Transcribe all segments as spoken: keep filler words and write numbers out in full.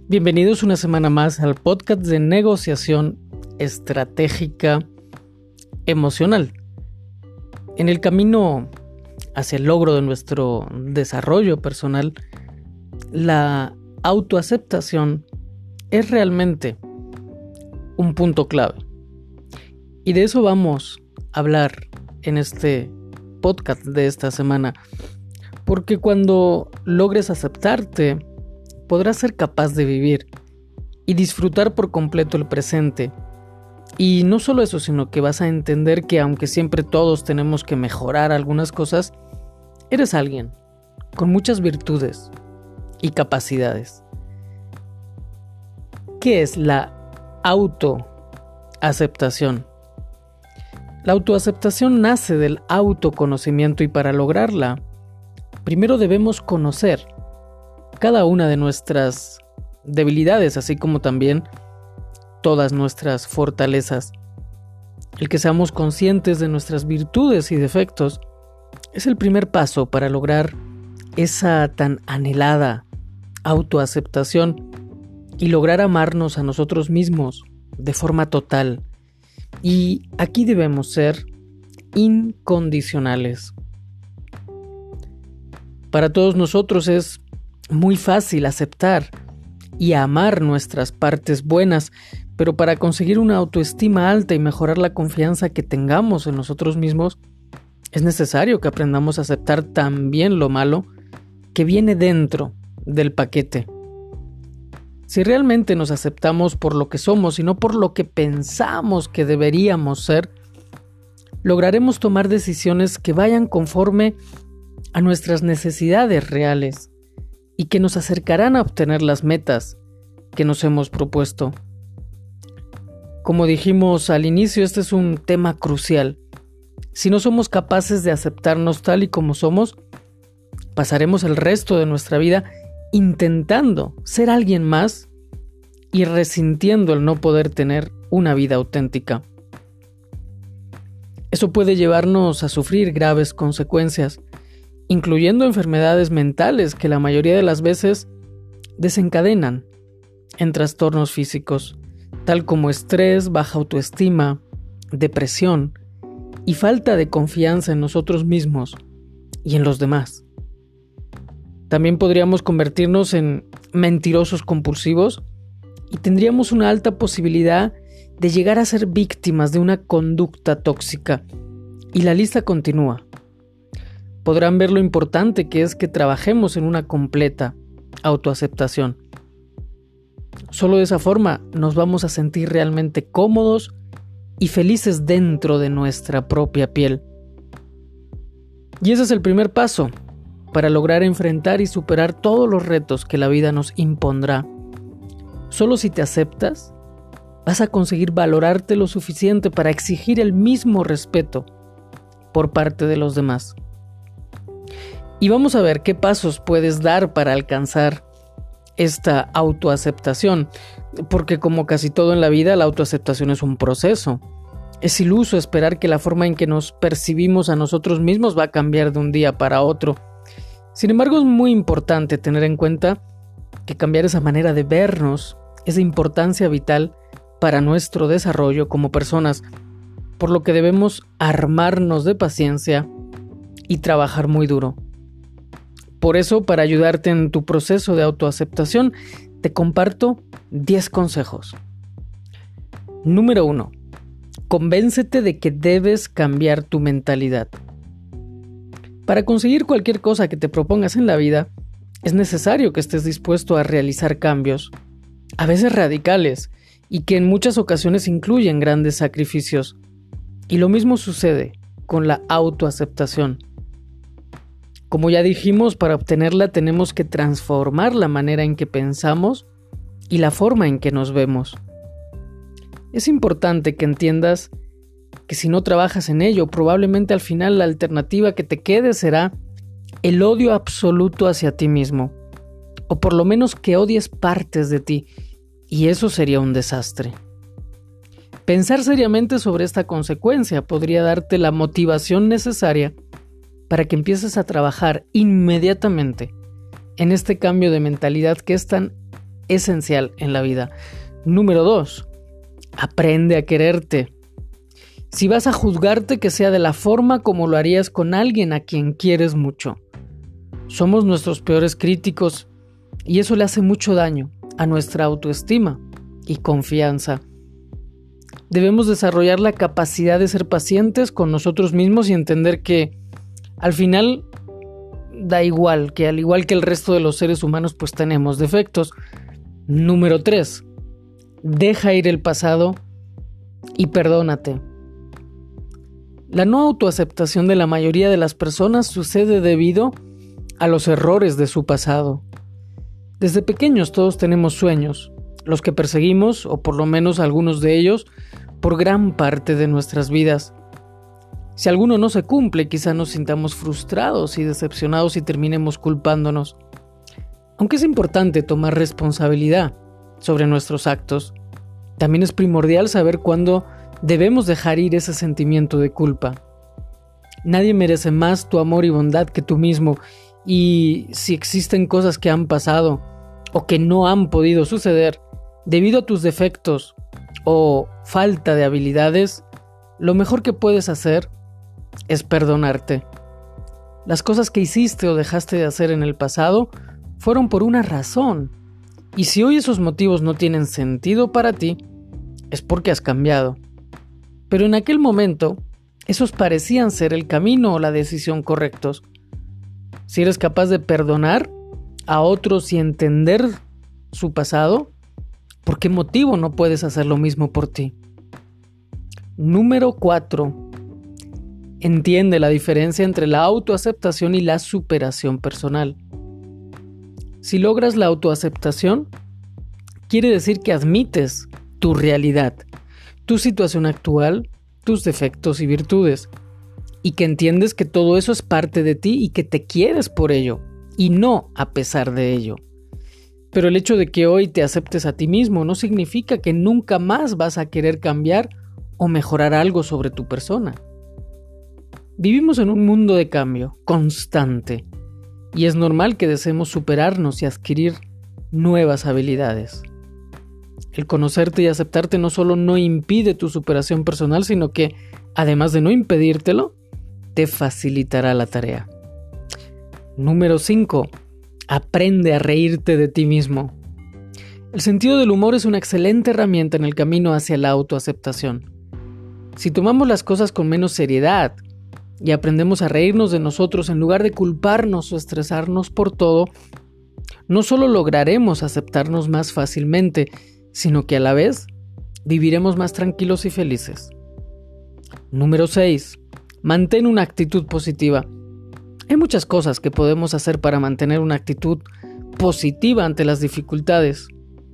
Bienvenidos una semana más al podcast de negociación estratégica emocional. En el camino hacia el logro de nuestro desarrollo personal, la autoaceptación es realmente un punto clave. Y de eso vamos a hablar en este podcast de esta semana, porque cuando logres aceptarte, podrás ser capaz de vivir y disfrutar por completo el presente. Y no solo eso, sino que vas a entender que aunque siempre todos tenemos que mejorar algunas cosas, eres alguien con muchas virtudes y capacidades. ¿Qué es la autoaceptación? La autoaceptación nace del autoconocimiento y para lograrla, primero debemos conocer cada una de nuestras debilidades, así como también todas nuestras fortalezas. El que seamos conscientes de nuestras virtudes y defectos es el primer paso para lograr esa tan anhelada autoaceptación y lograr amarnos a nosotros mismos de forma total. Y aquí debemos ser incondicionales. Para todos nosotros es muy fácil aceptar y amar nuestras partes buenas, pero para conseguir una autoestima alta y mejorar la confianza que tengamos en nosotros mismos, es necesario que aprendamos a aceptar también lo malo que viene dentro del paquete. Si realmente nos aceptamos por lo que somos y no por lo que pensamos que deberíamos ser, lograremos tomar decisiones que vayan conforme a nuestras necesidades reales y que nos acercarán a obtener las metas que nos hemos propuesto. Como dijimos al inicio, este es un tema crucial. Si no somos capaces de aceptarnos tal y como somos, pasaremos el resto de nuestra vida intentando ser alguien más y resintiendo el no poder tener una vida auténtica. Eso puede llevarnos a sufrir graves consecuencias, incluyendo enfermedades mentales que la mayoría de las veces desencadenan en trastornos físicos, tal como estrés, baja autoestima, depresión y falta de confianza en nosotros mismos y en los demás. También podríamos convertirnos en mentirosos compulsivos y tendríamos una alta posibilidad de llegar a ser víctimas de una conducta tóxica. Y la lista continúa. Podrán ver lo importante que es que trabajemos en una completa autoaceptación. Solo de esa forma nos vamos a sentir realmente cómodos y felices dentro de nuestra propia piel. Y ese es el primer paso para lograr enfrentar y superar todos los retos que la vida nos impondrá. Solo si te aceptas, vas a conseguir valorarte lo suficiente para exigir el mismo respeto por parte de los demás. Y vamos a ver qué pasos puedes dar para alcanzar esta autoaceptación, porque como casi todo en la vida, la autoaceptación es un proceso. Es iluso esperar que la forma en que nos percibimos a nosotros mismos va a cambiar de un día para otro. Sin embargo, es muy importante tener en cuenta que cambiar esa manera de vernos es de importancia vital para nuestro desarrollo como personas, por lo que debemos armarnos de paciencia y trabajar muy duro. Por eso, para ayudarte en tu proceso de autoaceptación, te comparto diez consejos. Número uno. Convéncete de que debes cambiar tu mentalidad. Para conseguir cualquier cosa que te propongas en la vida, es necesario que estés dispuesto a realizar cambios, a veces radicales, y que en muchas ocasiones incluyen grandes sacrificios. Y lo mismo sucede con la autoaceptación. Como ya dijimos, para obtenerla tenemos que transformar la manera en que pensamos y la forma en que nos vemos. Es importante que entiendas que si no trabajas en ello, probablemente al final la alternativa que te quede será el odio absoluto hacia ti mismo, o por lo menos que odies partes de ti, y eso sería un desastre. Pensar seriamente sobre esta consecuencia podría darte la motivación necesaria para que empieces a trabajar inmediatamente en este cambio de mentalidad que es tan esencial en la vida. Número dos, aprende a quererte. Si vas a juzgarte, que sea de la forma como lo harías con alguien a quien quieres mucho. Somos nuestros peores críticos y eso le hace mucho daño a nuestra autoestima y confianza. Debemos desarrollar la capacidad de ser pacientes con nosotros mismos y entender que al final da igual, que al igual que el resto de los seres humanos pues tenemos defectos. Número tres, deja ir el pasado y perdónate. La no autoaceptación de la mayoría de las personas sucede debido a los errores de su pasado. Desde pequeños todos tenemos sueños, los que perseguimos, o por lo menos algunos de ellos, por gran parte de nuestras vidas. Si alguno no se cumple, quizá nos sintamos frustrados y decepcionados y terminemos culpándonos. Aunque es importante tomar responsabilidad sobre nuestros actos, también es primordial saber cuándo debemos dejar ir ese sentimiento de culpa. Nadie merece más tu amor y bondad que tú mismo, y si existen cosas que han pasado o que no han podido suceder debido a tus defectos o falta de habilidades, lo mejor que puedes hacer es perdonarte. Las cosas que hiciste o dejaste de hacer en el pasado fueron por una razón, y si hoy esos motivos no tienen sentido para ti, es porque has cambiado. Pero en aquel momento, esos parecían ser el camino o la decisión correctos. Si eres capaz de perdonar a otros y entender su pasado, ¿por qué motivo no puedes hacer lo mismo por ti? Número cuatro. Entiende la diferencia entre la autoaceptación y la superación personal. Si logras la autoaceptación, quiere decir que admites tu realidad, tu situación actual, tus defectos y virtudes, y que entiendes que todo eso es parte de ti y que te quieres por ello, y no a pesar de ello. Pero el hecho de que hoy te aceptes a ti mismo no significa que nunca más vas a querer cambiar o mejorar algo sobre tu persona. Vivimos en un mundo de cambio constante, y es normal que deseemos superarnos y adquirir nuevas habilidades. El conocerte y aceptarte no solo no impide tu superación personal, sino que, además de no impedírtelo, te facilitará la tarea. Número cinco. Aprende a reírte de ti mismo. El sentido del humor es una excelente herramienta en el camino hacia la autoaceptación. Si tomamos las cosas con menos seriedad y aprendemos a reírnos de nosotros en lugar de culparnos o estresarnos por todo, no solo lograremos aceptarnos más fácilmente, sino que a la vez viviremos más tranquilos y felices. Número seis. Mantén una actitud positiva. Hay muchas cosas que podemos hacer para mantener una actitud positiva ante las dificultades.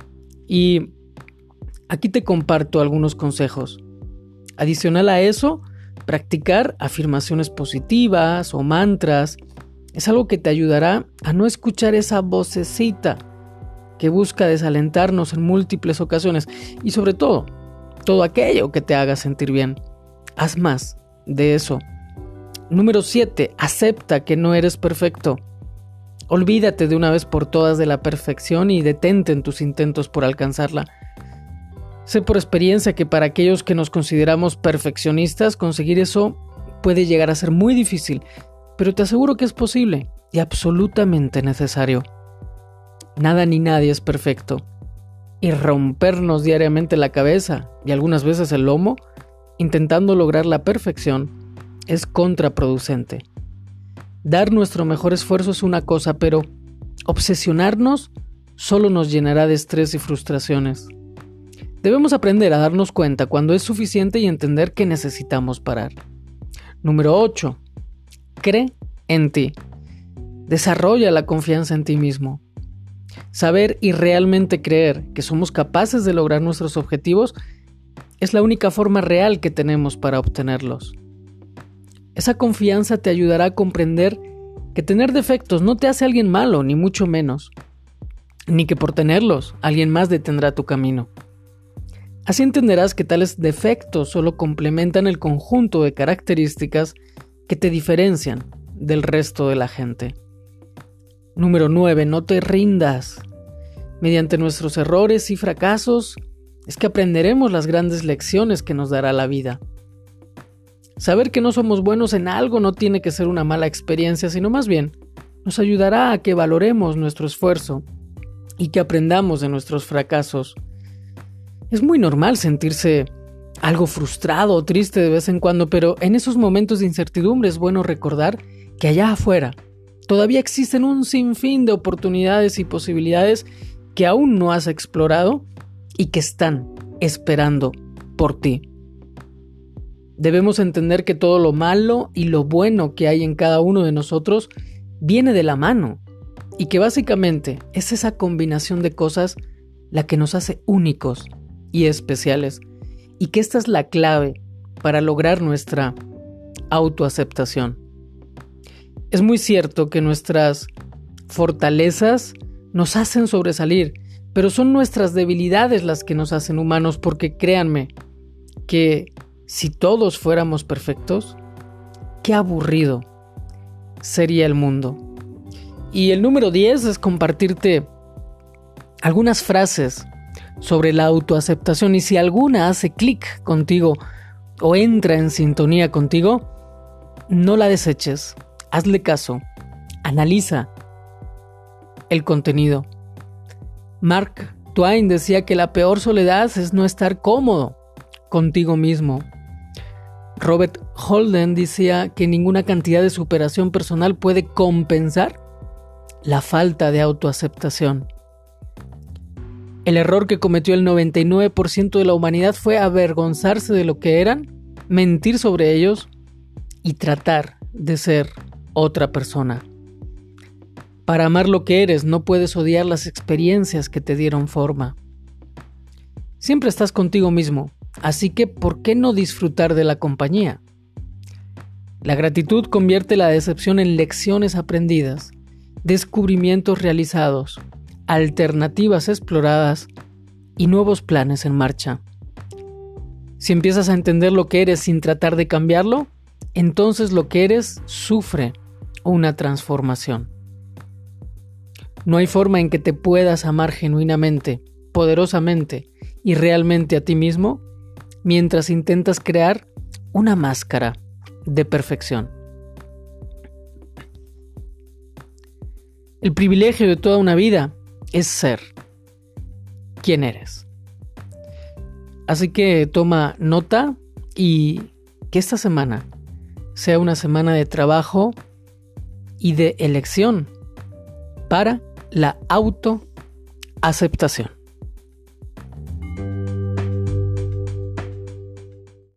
Y aquí te comparto algunos consejos. Adicional a eso, practicar afirmaciones positivas o mantras es algo que te ayudará a no escuchar esa vocecita que busca desalentarnos en múltiples ocasiones, y sobre todo, todo aquello que te haga sentir bien. Haz más de eso. Número siete. Acepta que no eres perfecto. Olvídate de una vez por todas de la perfección y detente en tus intentos por alcanzarla. Sé por experiencia que para aquellos que nos consideramos perfeccionistas, conseguir eso puede llegar a ser muy difícil, pero te aseguro que es posible y absolutamente necesario. Nada ni nadie es perfecto, y rompernos diariamente la cabeza y algunas veces el lomo intentando lograr la perfección es contraproducente. Dar nuestro mejor esfuerzo es una cosa, pero obsesionarnos solo nos llenará de estrés y frustraciones. Debemos aprender a darnos cuenta cuando es suficiente y entender que necesitamos parar. Número ocho. Cree en ti. Desarrolla la confianza en ti mismo. Saber y realmente creer que somos capaces de lograr nuestros objetivos es la única forma real que tenemos para obtenerlos. Esa confianza te ayudará a comprender que tener defectos no te hace alguien malo, ni mucho menos, ni que por tenerlos alguien más detendrá tu camino. Así entenderás que tales defectos solo complementan el conjunto de características que te diferencian del resto de la gente. Número nueve. No te rindas. Mediante nuestros errores y fracasos es que aprenderemos las grandes lecciones que nos dará la vida. Saber que no somos buenos en algo no tiene que ser una mala experiencia, sino más bien nos ayudará a que valoremos nuestro esfuerzo y que aprendamos de nuestros fracasos. Es muy normal sentirse algo frustrado o triste de vez en cuando, pero en esos momentos de incertidumbre es bueno recordar que allá afuera todavía existen un sinfín de oportunidades y posibilidades que aún no has explorado y que están esperando por ti. Debemos entender que todo lo malo y lo bueno que hay en cada uno de nosotros viene de la mano y que básicamente es esa combinación de cosas la que nos hace únicos y especiales, y que esta es la clave para lograr nuestra autoaceptación. Es muy cierto que nuestras fortalezas nos hacen sobresalir, pero son nuestras debilidades las que nos hacen humanos, porque créanme que si todos fuéramos perfectos, qué aburrido sería el mundo. Y el número diez es compartirte algunas frases sobre la autoaceptación, y si alguna hace clic contigo o entra en sintonía contigo, no la deseches, hazle caso, analiza el contenido. Mark Twain decía que la peor soledad es no estar cómodo contigo mismo. Robert Holden decía que ninguna cantidad de superación personal puede compensar la falta de autoaceptación. El error que cometió el noventa y nueve por ciento de la humanidad fue avergonzarse de lo que eran, mentir sobre ellos y tratar de ser otra persona. Para amar lo que eres, no puedes odiar las experiencias que te dieron forma. Siempre estás contigo mismo, así que ¿por qué no disfrutar de la compañía? La gratitud convierte la decepción en lecciones aprendidas, descubrimientos realizados, alternativas exploradas y nuevos planes en marcha. Si empiezas a entender lo que eres sin tratar de cambiarlo, entonces lo que eres sufre una transformación. No hay forma en que te puedas amar genuinamente, poderosamente y realmente a ti mismo mientras intentas crear una máscara de perfección. El privilegio de toda una vida es ser quien eres. Así que toma nota y que esta semana sea una semana de trabajo y de elección para la autoaceptación.